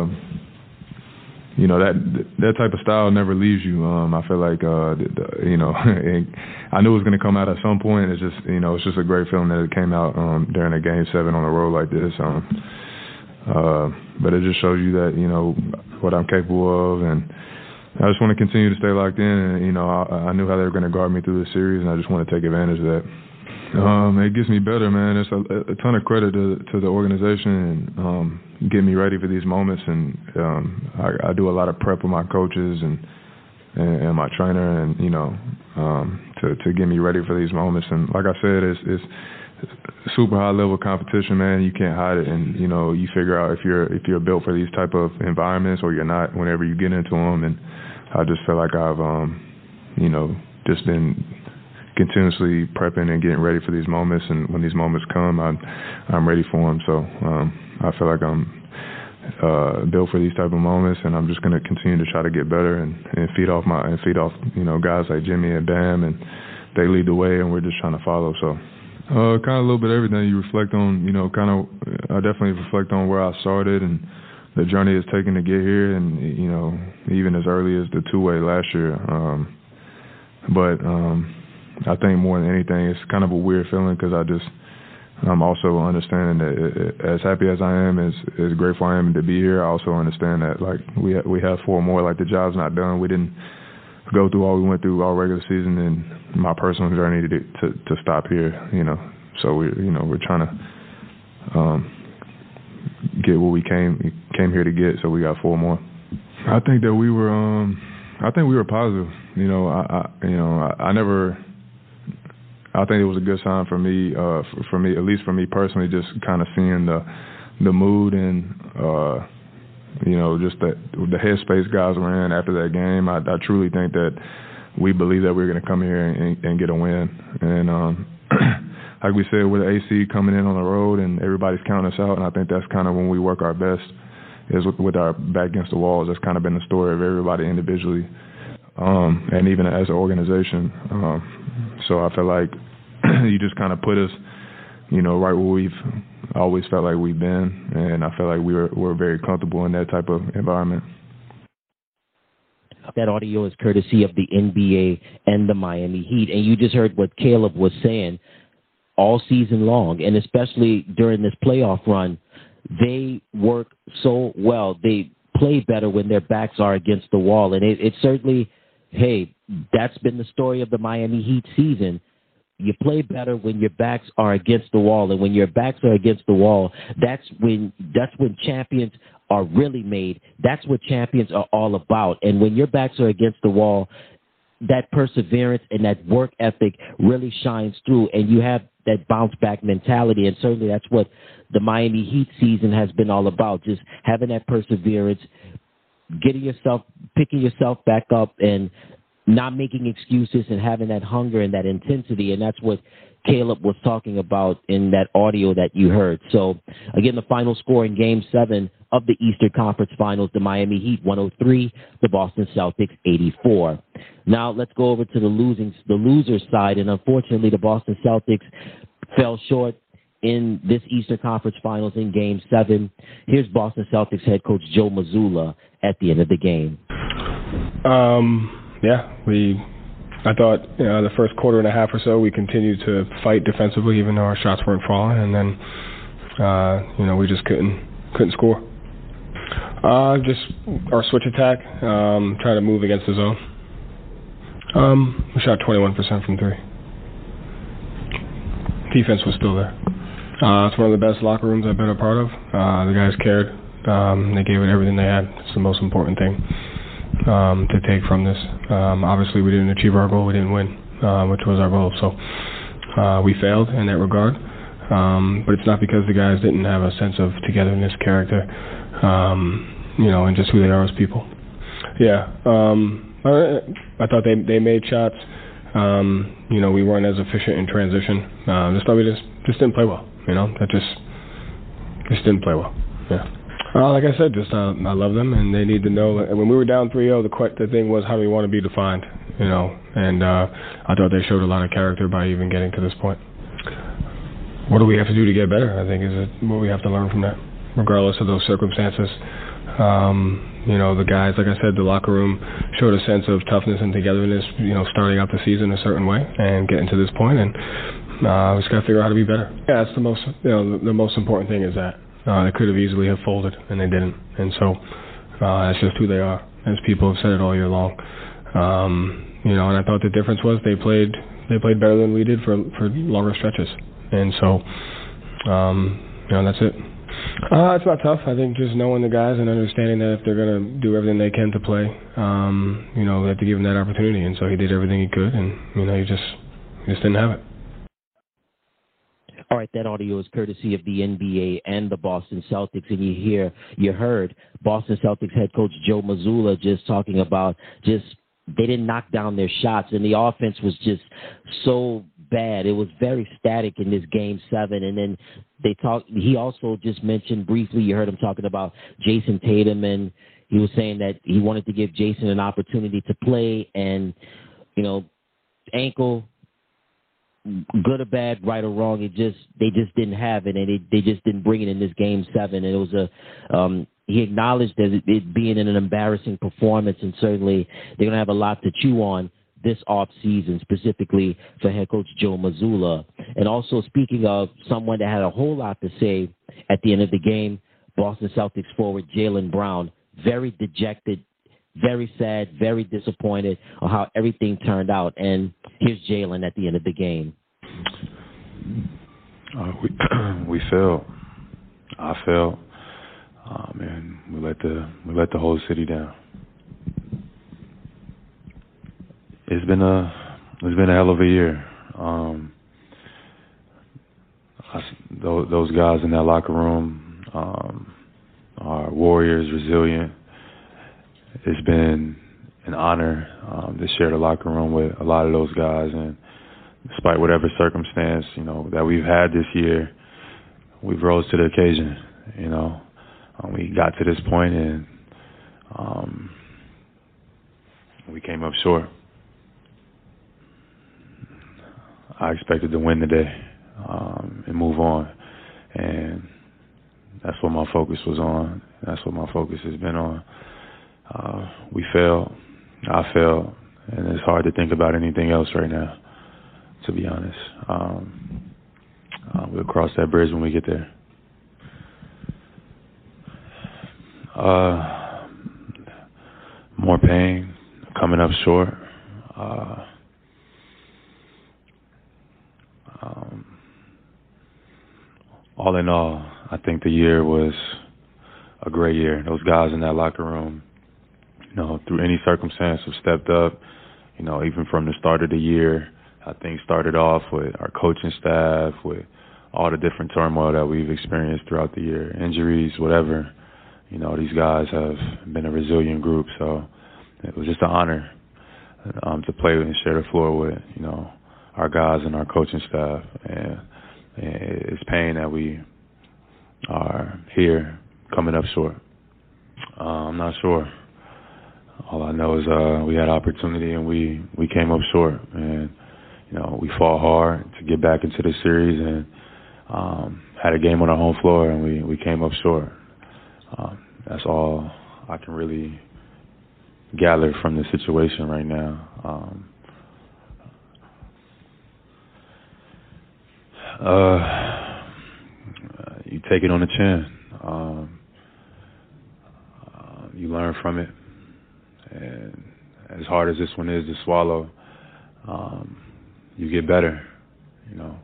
you know, that that type of style never leaves you. Um, I feel like, uh, the, the, you know, I knew it was going to come out at some point. It's just, you know, it's just a great feeling that it came out um, during a game seven on the road like this. Um, uh, but it just shows you that, you know, what I'm capable of, and I just want to continue to stay locked in. And, you know, I, I knew how they were going to guard me through the series, and I just want to take advantage of that. Um, it gets me better, man. It's a, a ton of credit to, to the organization and um, getting me ready for these moments. And um, I, I do a lot of prep with my coaches and and, and my trainer, and you know, um, to to get me ready for these moments. And like I said, it's, it's super high level competition, man. You can't hide it, and you know, you figure out if you're if you're built for these type of environments or you're not whenever you get into them. And I just feel like I've um, you know just been continuously prepping and getting ready for these moments, and when these moments come, I'm I'm ready for them. So um, I feel like I'm uh, built for these type of moments, and I'm just going to continue to try to get better and, and feed off my and feed off you know guys like Jimmy and Bam, and they lead the way, and we're just trying to follow. So uh, kind of a little bit of everything. You reflect on, you know, kind of I definitely reflect on where I started and the journey it's taken to get here, and you know even as early as the two way last year. Um, but um, I think more than anything, it's kind of a weird feeling because I just, I'm also understanding that it, as happy as I am, as, as grateful I am to be here, I also understand that, like, we ha- we have four more, like, the job's not done. We didn't go through all we went through all regular season, and my personal journey to to, to stop here, you know. So, we you know, we're trying to um, get what we came came here to get, so we got four more. I think that we were, um, I think we were positive. You know, I, I you know, I, I never... I think it was a good sign for me, uh, for, for me, at least for me personally, just kind of seeing the the mood and, uh, you know, just the, the headspace guys were in after that game. I, I truly think that we believe that we're going to come here and, and get a win. And um, like we said, with A C coming in on the road and everybody's counting us out, and I think that's kind of when we work our best, is with, with our back against the walls. That's kind of been the story of everybody individually. um, and even as an organization. Um, so I feel like you just kind of put us, you know, right where we've always felt like we've been, and I feel like we were we're very comfortable in that type of environment. That audio is courtesy of the N B A and the Miami Heat, and you just heard what Caleb was saying all season long, and especially during this playoff run. They work so well. They play better when their backs are against the wall, and it, it certainly, hey, that's been the story of the Miami Heat season. You play better when your backs are against the wall, and when your backs are against the wall, that's when that's when champions are really made. That's what champions are all about. And when your backs are against the wall, that perseverance and that work ethic really shines through, and you have that bounce back mentality. And certainly that's what the Miami Heat season has been all about, just having that perseverance, getting yourself, picking yourself back up, and not making excuses, and having that hunger and that intensity. And that's what Caleb was talking about in that audio that you heard. So, again, the final score in Game seven of the Eastern Conference Finals, the Miami Heat one oh three, the Boston Celtics eighty-four. Now let's go over to the losing, the loser side, and unfortunately the Boston Celtics fell short in this Eastern Conference Finals in Game seven. Here's Boston Celtics head coach Joe Mazzulla at the end of the game. Um, yeah, we... I thought you know, the first quarter and a half or so we continued to fight defensively, even though our shots weren't falling, and then uh, you know we just couldn't couldn't score. Uh, just our switch attack, um, trying to move against the zone. Um, we shot twenty-one percent from three. Defense was still there. Uh, it's one of the best locker rooms I've been a part of. Uh, the guys cared. Um, they gave it everything they had. It's the most important thing. Um, to take from this. Um, obviously, we didn't achieve our goal. We didn't win, uh, which was our goal. So uh, we failed in that regard. Um, but it's not because the guys didn't have a sense of togetherness, character, um, you know, and just who they are as people. Yeah. Um, I, I thought they they made shots. Um, you know, we weren't as efficient in transition. Uh, just thought we just, just didn't play well. You know, that just just didn't play well. Yeah. Uh, like I said, just uh, I love them, and they need to know. When we were down three oh, the the thing was, how do we want to be defined, you know? And uh, I thought they showed a lot of character by even getting to this point. What do we have to do to get better? I think is it what we have to learn from that, regardless of those circumstances. Um, you know, the guys, like I said, the locker room showed a sense of toughness and togetherness. You know, starting out the season a certain way and getting to this point, and uh, we just got to figure out how to be better. Yeah, that's the most, you know, the, the most important thing is that. Uh, they could have easily have folded, and they didn't. And so uh, that's just who they are, as people have said it all year long. Um, you know, and I thought the difference was they played they played better than we did for for longer stretches. And so, um, you know, that's it. Uh, it's not tough. I think just knowing the guys and understanding that if they're going to do everything they can to play, um, you know, they have to give them that opportunity. And so he did everything he could, and, you know, he just, he just didn't have it. All right, that audio is courtesy of the N B A and the Boston Celtics, and you hear, you heard Boston Celtics head coach Joe Mazzulla just talking about just they didn't knock down their shots, and the offense was just so bad. It was very static in this game seven, and then they talked. He also just mentioned briefly, you heard him talking about Jason Tatum, and he was saying that he wanted to give Jason an opportunity to play, and you know, ankle. Good or bad, right or wrong, it just they just didn't have it, and it, they just didn't bring it in this game seven. And it was a um, he acknowledged that it, it being an embarrassing performance, and certainly they're going to have a lot to chew on this off season, specifically for head coach Joe Mazzulla. And also, speaking of someone that had a whole lot to say at the end of the game, Boston Celtics forward Jaylen Brown, very dejected, very sad, very disappointed on how everything turned out. And here's Jaylen at the end of the game. Uh, we we failed. I failed. Um, and we let the we let the whole city down. It's been a it's been a hell of a year. Um, I, those, those guys in that locker room um, are warriors, resilient. It's been an honor um, to share the locker room with a lot of those guys, and despite whatever circumstance, you know, that we've had this year, we've rose to the occasion. You know, um, we got to this point, and um, we came up short. I expected to win today um, and move on, and that's what my focus was on. That's what my focus has been on. Uh, we failed. I failed, and it's hard to think about anything else right now, to be honest. Um, uh, we'll cross that bridge when we get there. Uh, more pain, coming up short. Uh, um, all in all, I think the year was a great year. Those guys in that locker room, you know, through any circumstance have stepped up. You know, even from the start of the year, I think started off with our coaching staff, with all the different turmoil that we've experienced throughout the year, injuries, whatever. You know, these guys have been a resilient group, so it was just an honor um, to play and share the floor with, you know, our guys and our coaching staff. And, and it's pain that we are here coming up short. Uh, I'm not sure. All I know is uh, we had opportunity and we, we came up short. And, you know, we fought hard to get back into the series and um, had a game on our home floor, and we, we came up short. Um, that's all I can really gather from the situation right now. Um, uh, you take it on the chin. Um, uh, you learn from it. And as hard as this one is to swallow, um, you get better, you know.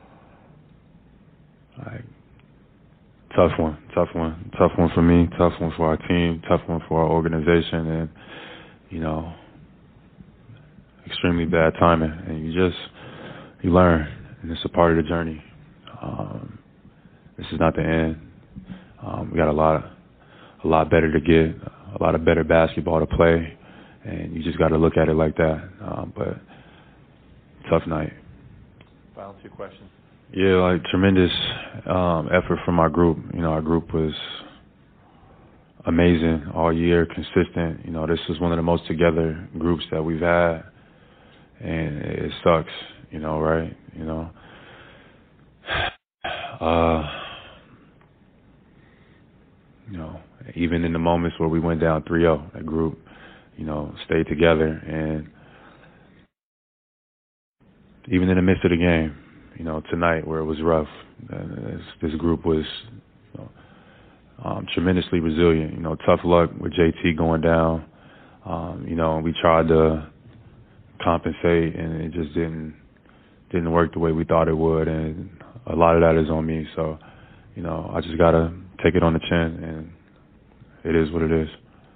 Like, tough one, tough one, tough one for me, tough one for our team, tough one for our organization, and, you know, extremely bad timing. And you just, you learn, and it's a part of the journey. Um, this is not the end. Um, we got a lot, a lot better to get, a lot of better basketball to play, and you just got to look at it like that. Um, but tough night. Final two questions. Yeah, like tremendous um, effort from our group. You know, our group was amazing all year, consistent. You know, this is one of the most together groups that we've had, and it sucks. You know, right? You know, uh, you know, even in the moments where we went down three oh, that group, you know, stayed together, and even in the midst of the game. You know, tonight where it was rough, uh, this, this group was you know, um, tremendously resilient. You know, tough luck with J T going down. Um, you know, we tried to compensate, and it just didn't didn't work the way we thought it would. And a lot of that is on me. So, you know, I just gotta take it on the chin, and it is what it is.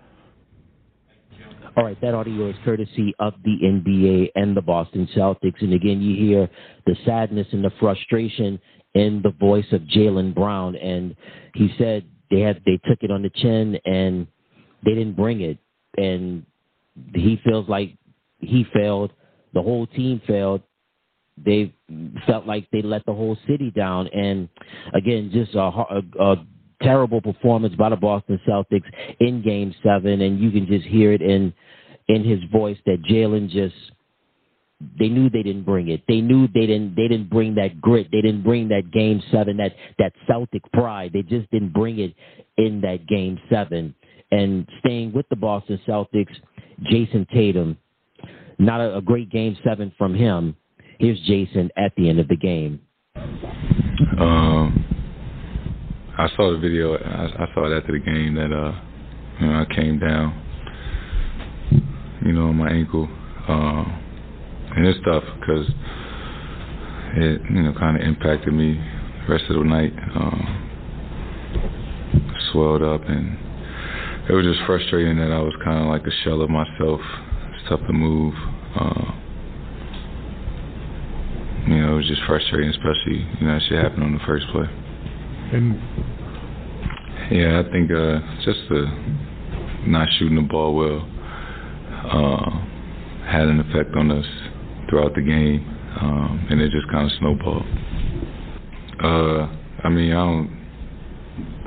All right, that audio is courtesy of the N B A and the Boston Celtics. And again, you hear the sadness and the frustration in the voice of Jaylen Brown. And he said they had they took it on the chin and they didn't bring it. And he feels like he failed. The whole team failed. They felt like they let the whole city down. And again, just a, a, a terrible performance by the Boston Celtics in Game Seven, and you can just hear it in in his voice that Jaylen just they knew they didn't bring it. They knew they didn't they didn't bring that grit. They didn't bring that Game Seven, that that Celtic pride. They just didn't bring it in that Game Seven. And staying with the Boston Celtics, Jason Tatum, not a, a great Game Seven from him. Here's Jason at the end of the game. Um. I saw the video. I, I saw it after the game that uh, you know, I came down, you know, on my ankle, uh, and it's tough because it, you know, kind of impacted me the rest of the night. Um, swelled up, and it was just frustrating that I was kind of like a shell of myself. It's tough to move. Uh, you know, it was just frustrating, especially you know, that shit happened on the first play. And yeah, I think uh, just the not shooting the ball well uh, had an effect on us throughout the game, um, and it just kind of snowballed. Uh, I mean, I don't.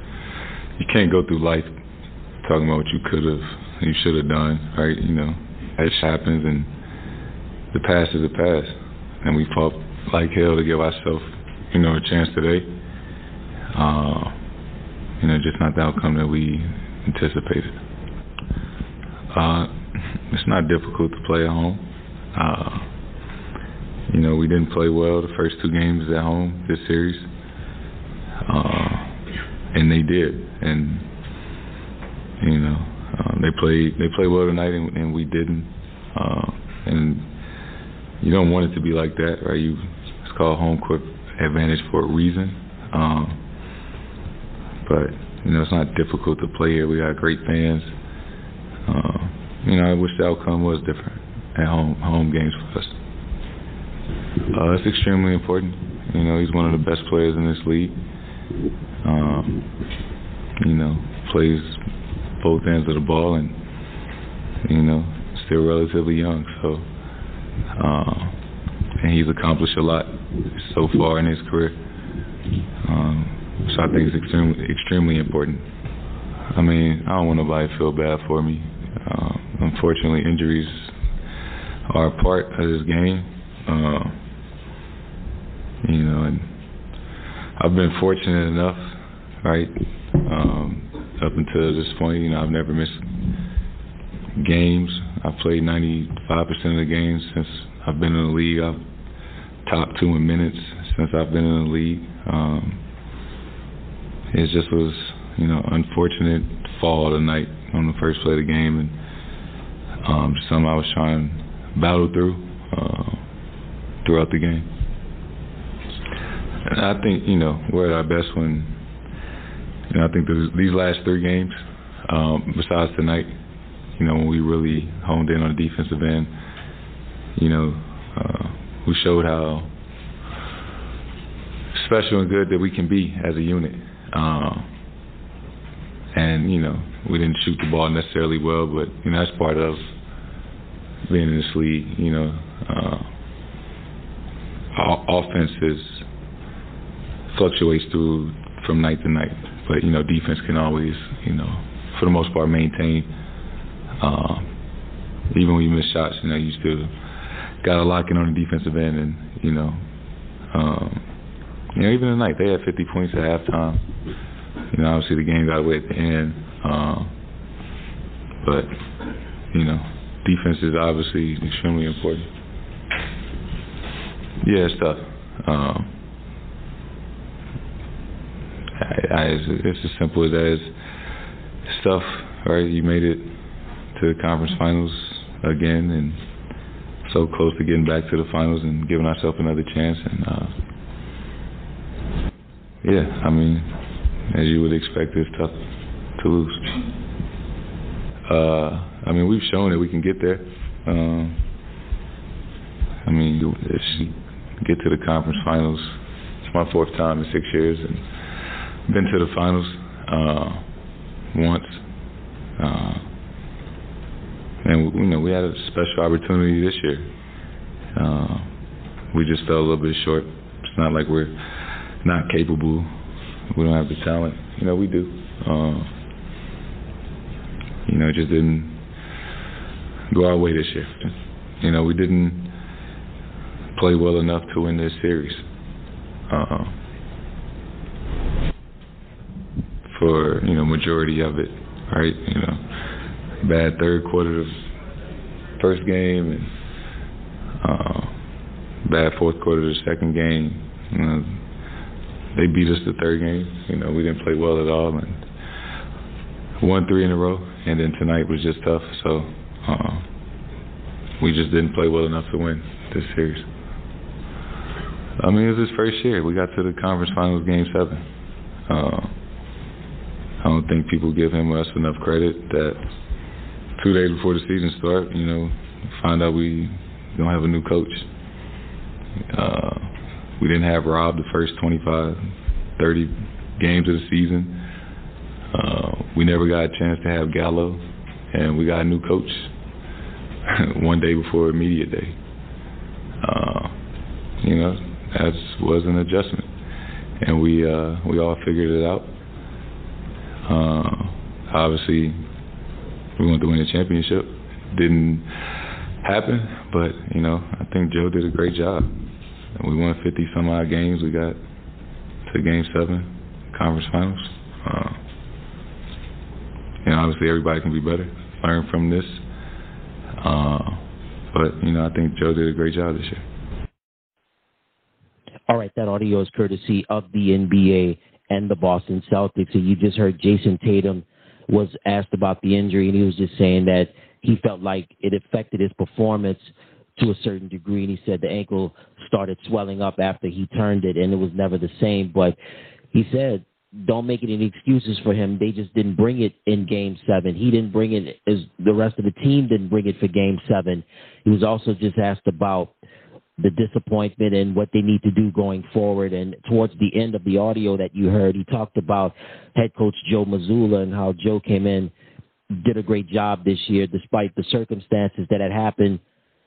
You can't go through life talking about what you could have, you should have done, right? You know, it happens, and the past is the past, and we fought like hell to give ourselves, you know, a chance today. Uh, you know, just not the outcome that we anticipated. Uh, it's not difficult to play at home. Uh, you know, we didn't play well the first two games at home this series, uh, and they did, and you know, uh, they played they played well tonight, and, and we didn't. Uh, and you don't want it to be like that, right? You, it's called home court advantage for a reason. Um, but you know, it's not difficult to play here. We got great fans. Uh, you know, I wish the outcome was different at home home games for us. Uh, it's extremely important. You know, he's one of the best players in this league. Um, you know, plays both ends of the ball, and you know, still relatively young. So, uh, and he's accomplished a lot so far in his career. Um, so I think it's extremely, extremely important. I mean, I don't want nobody to feel bad for me. Uh, unfortunately, injuries are a part of this game. Uh, you know, and I've been fortunate enough, right, um, up until this point. You know, I've never missed games. I've played ninety-five percent of the games since I've been in the league. I've top two in minutes since I've been in the league. Um, it just was, you know, unfortunate fall tonight on the first play of the game, and um, something I was trying to battle through uh, throughout the game. And I think, you know, we're at our best when, you know, I think these last three games, um, besides tonight, you know, when we really honed in on the defensive end, you know, uh, we showed how special and good that we can be as a unit. Uh, and, you know, we didn't shoot the ball necessarily well, but, you know, that's part of being in this league. You know, uh, offense is, fluctuates through from night to night. But, you know, defense can always, you know, for the most part, maintain. Uh, even when you miss shots, you know, you still got to lock in on the defensive end. And, you know, um, you know, even tonight, they had fifty points at halftime. You know, obviously the game got away at the end. Uh, but, you know, defense is obviously extremely important. Yeah, it's tough. Um, I, I, it's, it's as simple as that. It's tough, right? You made it to the conference finals again, and so close to getting back to the finals and giving ourselves another chance. And uh, yeah, I mean, as you would expect, it's tough to lose. Uh, I mean, we've shown that we can get there. Um, I mean, you get to the conference finals. It's my fourth time in six years, and been to the finals uh, once. Uh, and you know, we had a special opportunity this year. Uh, we just fell a little bit short. It's not like we're not capable. We don't have the talent. You know, we do. Uh, you know, it just didn't go our way this year. You know, we didn't play well enough to win this series. Uh, for, you know, majority of it, right? You know, bad third quarter of first game, and uh, bad fourth quarter of the second game. You know, they beat us the third game. You know, we didn't play well at all, and won three in a row. And then tonight was just tough. So uh, we just didn't play well enough to win this series. I mean, it was his first year. We got to the conference finals, game seven. Uh, I don't think people give him us enough credit that two days before the season start, you know, find out we don't have a new coach. Uh, we didn't have Rob the first twenty-five, thirty games of the season. Uh, we never got a chance to have Gallo, and we got a new coach one day before media day. Uh, you know, that was an adjustment, and we uh, we all figured it out. Uh, obviously, we wanted to win a championship. Didn't happen, but, you know, I think Joe did a great job. And we won fifty-some-odd games. We got to Game seven, conference finals. Uh, and obviously everybody can be better, learn from this. Uh, but, you know, I think Joe did a great job this year. All right, that audio is courtesy of the N B A and the Boston Celtics. And you just heard Jason Tatum was asked about the injury, and he was just saying that he felt like it affected his performance to a certain degree. And he said the ankle started swelling up after he turned it, and it was never the same. But he said, don't make it any excuses for him. They just didn't bring it in Game seven. He didn't bring it, as the rest of the team didn't bring it for Game seven. He was also just asked about the disappointment and what they need to do going forward. And towards the end of the audio that you heard, he talked about head coach Joe Mazzulla and how Joe came in, did a great job this year despite the circumstances that had happened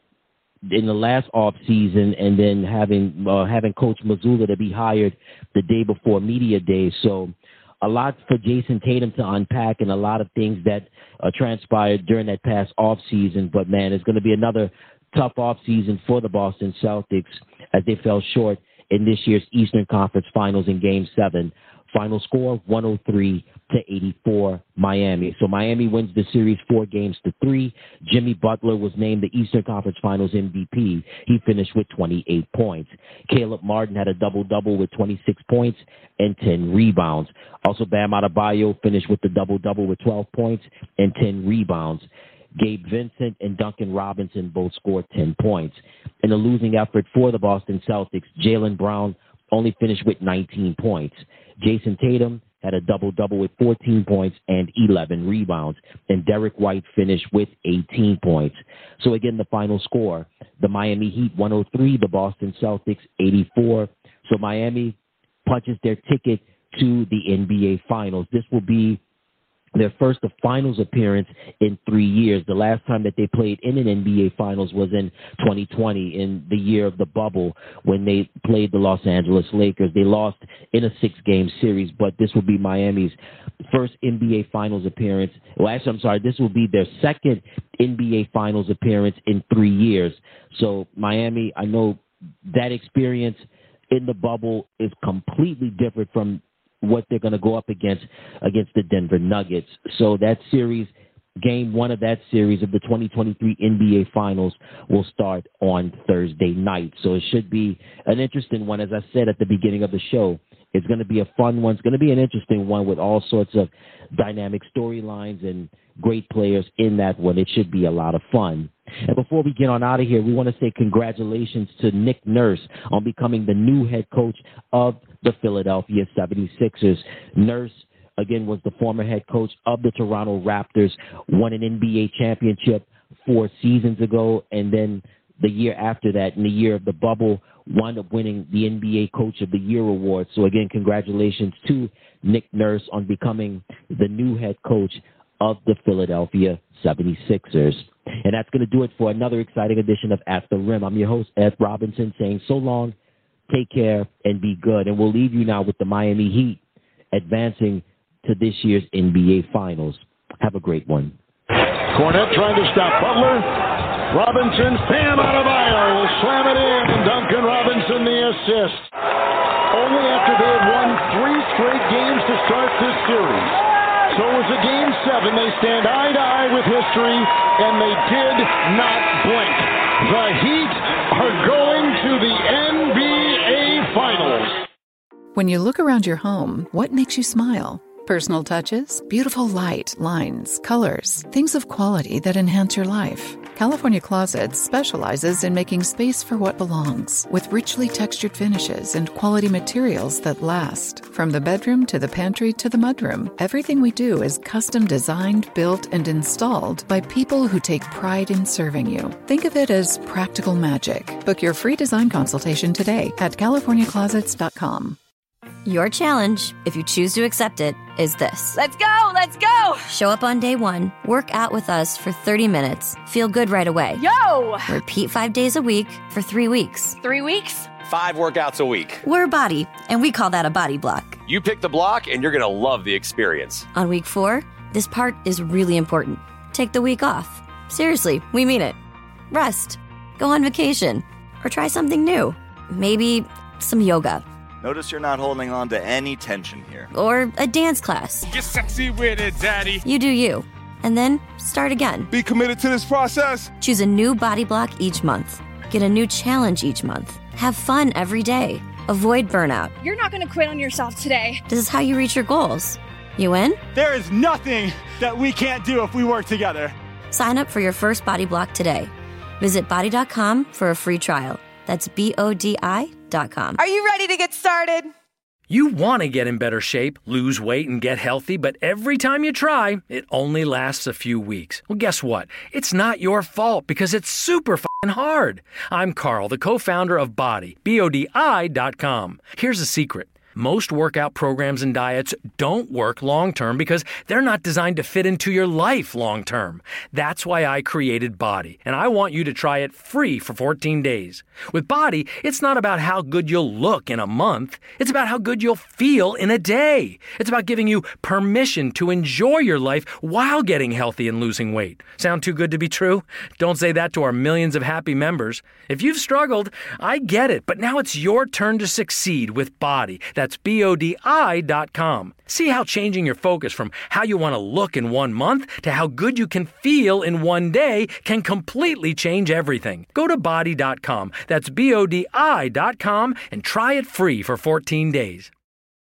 in the last off season, and then having uh, having Coach Mazzulla to be hired the day before media day. So a lot for Jason Tatum to unpack, and a lot of things that uh, transpired during that past off season. But man, it's going to be another tough off season for the Boston Celtics as they fell short in this year's Eastern Conference Finals in Game seven. Final score, one oh three to eighty-four, Miami. So Miami wins the series four games to three. Jimmy Butler was named the Eastern Conference Finals M V P. He finished with twenty-eight points. Caleb Martin had a double-double with twenty-six points and ten rebounds. Also, Bam Adebayo finished with the double-double with twelve points and ten rebounds. Gabe Vincent and Duncan Robinson both scored ten points. In a losing effort for the Boston Celtics, Jaylen Brown only finished with nineteen points. Jason Tatum had a double-double with fourteen points and eleven rebounds, and Derek White finished with eighteen points. So again, the final score, the Miami Heat one oh three, the Boston Celtics eighty-four. So Miami punches their ticket to the N B A Finals. This will be their first finals appearance in three years. The last time that they played in an N B A Finals was in twenty twenty, in the year of the bubble, when they played the Los Angeles Lakers. They lost in a six-game series, but this will be Miami's first N B A Finals appearance. Well, actually, I'm sorry, this will be their second N B A Finals appearance in three years. So Miami, I know that experience in the bubble is completely different from what they're going to go up against against the Denver Nuggets. So that series, game one of that series of the twenty twenty-three N B A Finals, will start on Thursday night. So it should be an interesting one. As I said at the beginning of the show, it's going to be a fun one. It's going to be an interesting one with all sorts of dynamic storylines and great players in that one. It should be a lot of fun. And before we get on out of here, we want to say congratulations to Nick Nurse on becoming the new head coach of the Philadelphia seventy-sixers. Nurse, again, was the former head coach of the Toronto Raptors, won an N B A championship four seasons ago, and then the year after that, in the year of the bubble, wound up winning the N B A Coach of the Year award. So again, congratulations to Nick Nurse on becoming the new head coach of the Philadelphia seventy-sixers. And that's going to do it for another exciting edition of At the Rim. I'm your host, Ed Robinson, saying so long, take care, and be good. And we'll leave you now with the Miami Heat advancing to this year's N B A Finals. Have a great one. Cornette trying to stop Butler. Robinson, Bam Adebayo will slam it in, and Duncan Robinson the assist. Only after they had won three straight games to start this series. So it was a game seven. They stand eye to eye with history, and they did not blink. The Heat are going to the N B A Finals. When you look around your home, what makes you smile? Personal touches, beautiful light, lines, colors, things of quality that enhance your life. California Closets specializes in making space for what belongs, with richly textured finishes and quality materials that last. From the bedroom to the pantry to the mudroom, everything we do is custom designed, built, and installed by people who take pride in serving you. Think of it as practical magic. Book your free design consultation today at california closets dot com. Your challenge, if you choose to accept it, is this. Let's go! Let's go! Show up on day one, work out with us for thirty minutes, feel good right away. Yo! Repeat five days a week for three weeks. Three weeks? Five workouts a week. We're Body, and we call that a body block. You pick the block, and you're going to love the experience. On week four, this part is really important. Take the week off. Seriously, we mean it. rest, go on vacation, or try something new. Maybe some yoga. Notice you're not holding on to any tension here. Or a dance class. Get sexy with it, Daddy. You do you. And then start again. Be committed to this process. Choose a new body block each month. Get a new challenge each month. Have fun every day. Avoid burnout. You're not going to quit on yourself today. This is how you reach your goals. You in? There is nothing that we can't do if we work together. Sign up for your first body block today. Visit body dot com for a free trial. That's B O D I dot com. Are you ready to get started? You want to get in better shape, lose weight, and get healthy, but every time you try, it only lasts a few weeks. Well, guess what? It's not your fault because it's super f***ing hard. I'm Carl, the co-founder of Body, B O D I dot com. Here's a secret. Most workout programs and diets don't work long-term because they're not designed to fit into your life long-term. That's why I created Body, and I want you to try it free for fourteen days. With Body, it's not about how good you'll look in a month. It's about how good you'll feel in a day. It's about giving you permission to enjoy your life while getting healthy and losing weight. Sound too good to be true? Don't say that to our millions of happy members. If you've struggled, I get it, but now it's your turn to succeed with Body. That's B O D I dot com. See how changing your focus from how you want to look in one month to how good you can feel in one day can completely change everything. Go to body dot com. That's B O D I dot com and try it free for fourteen days.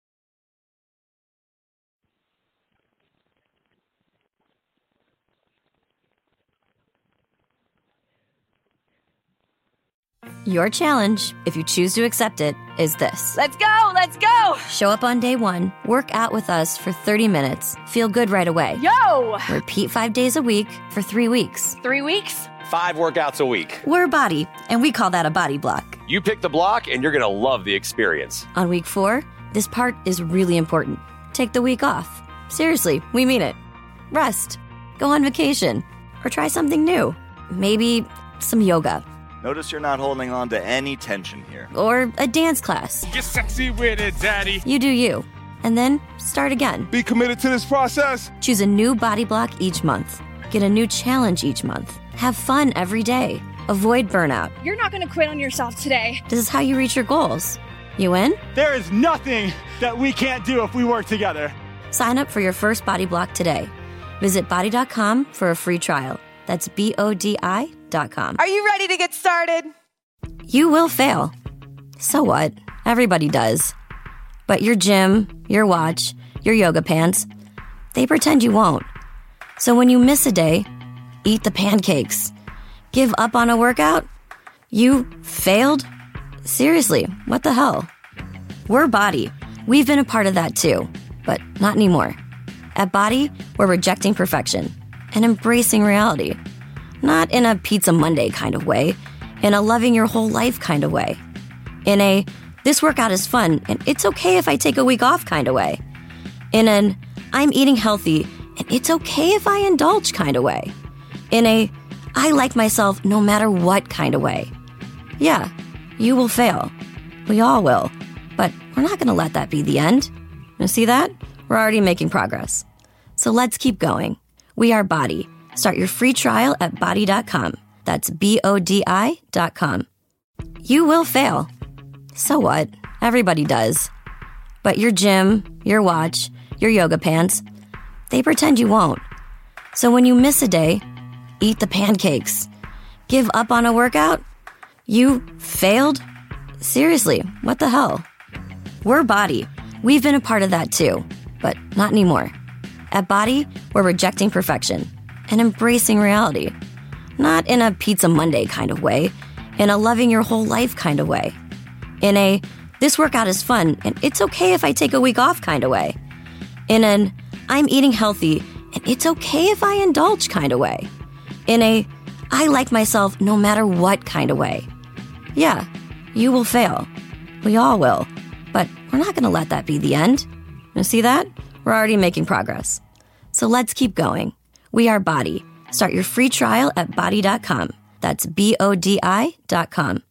Your challenge, if you choose to accept it, is this. Let's go! Let's go! Show up on day one, work out with us for thirty minutes, feel good right away. Yo! Repeat five days a week for three weeks. Three weeks? Five workouts a week. We're Body, and we call that a body block. You pick the block, and you're going to love the experience. On week four, this part is really important. Take the week off. Seriously, we mean it. Rest, go on vacation, or try something new. Maybe some yoga. Notice you're not holding on to any tension here. Or a dance class. Get sexy with it, Daddy. You do you. And then start again. Be committed to this process. Choose a new body block each month. Get a new challenge each month. Have fun every day. Avoid burnout. You're not going to quit on yourself today. This is how you reach your goals. You in? There is nothing that we can't do if we work together. Sign up for your first body block today. Visit body dot com for a free trial. That's B O D I dot com. Are you ready to get started? You will fail. So what? Everybody does. But your gym, your watch, your yoga pants, they pretend you won't. So when you miss a day, eat the pancakes. Give up on a workout? You failed? Seriously, what the hell? We're Body. We've been a part of that too, but not anymore. At Body, we're rejecting perfection and embracing reality. Not in a Pizza Monday kind of way, in a loving your whole life kind of way. In a, this workout is fun and it's okay if I take a week off kind of way. In an, I'm eating healthy and it's okay if I indulge kind of way. In a, I like myself no matter what kind of way. Yeah, you will fail. We all will. But we're not going to let that be the end. You see that? We're already making progress. So let's keep going. We are Body. Start your free trial at body dot com. That's B O D I dot com. You will fail. So what? Everybody does. But your gym, your watch, your yoga pants, they pretend you won't. So when you miss a day, eat the pancakes. Give up on a workout? You failed? Seriously, what the hell? We're Body. We've been a part of that too, but not anymore. At Body, we're rejecting perfection and embracing reality. Not in a Pizza Monday kind of way, in a loving your whole life kind of way. In a, this workout is fun and it's okay if I take a week off kind of way. In an, I'm eating healthy and it's okay if I indulge kind of way. In a, I like myself no matter what kind of way. Yeah, you will fail. We all will. But we're not going to let that be the end. You see that? We're already making progress. So let's keep going. We are Body. Start your free trial at body dot com. That's B O D I dot com.